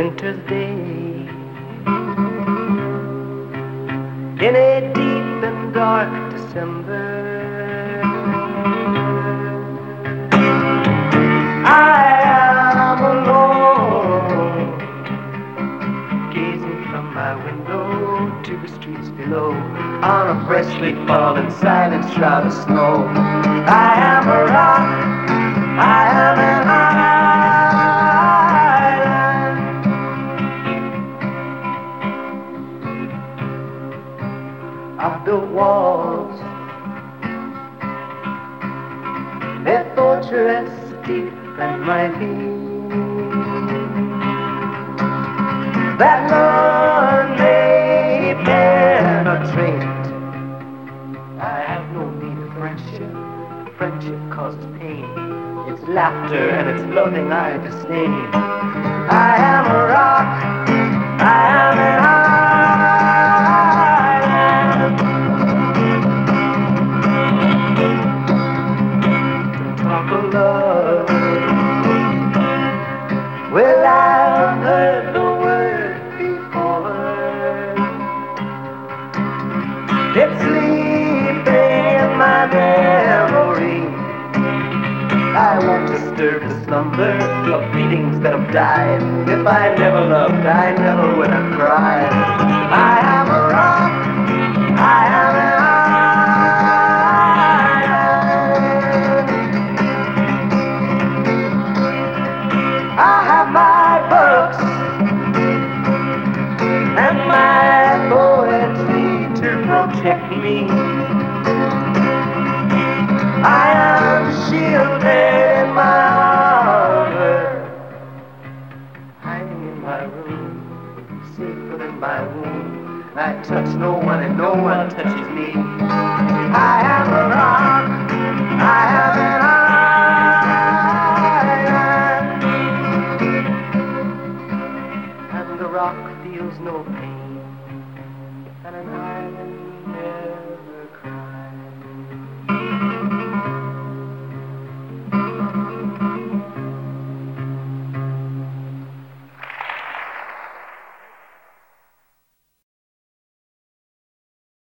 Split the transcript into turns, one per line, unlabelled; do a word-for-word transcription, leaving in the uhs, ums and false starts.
winter's day. In a deep and dark December, I am alone, gazing from my window to the streets below, on a freshly fallen silent shroud of snow. I am a rock, I am an island. I've built walls, their fortress deep and mighty, that none may penetrate. I have no need of friendship, friendship causes pain. It's laughter and it's loving I disdain. I am a rock, I am an island. To talk of love, well, I've heard the word before. It's sleeping in my memory. I won't disturb the slumber of feelings that have died. If I never loved, I never would have cried. I am a rock, I am an island. I have my books and my poetry to protect me. I am shielded in my armor, hiding in my room, safer than my womb. I touch no one and no one touches me. I am a rock, I am an island, and the rock feels no pain.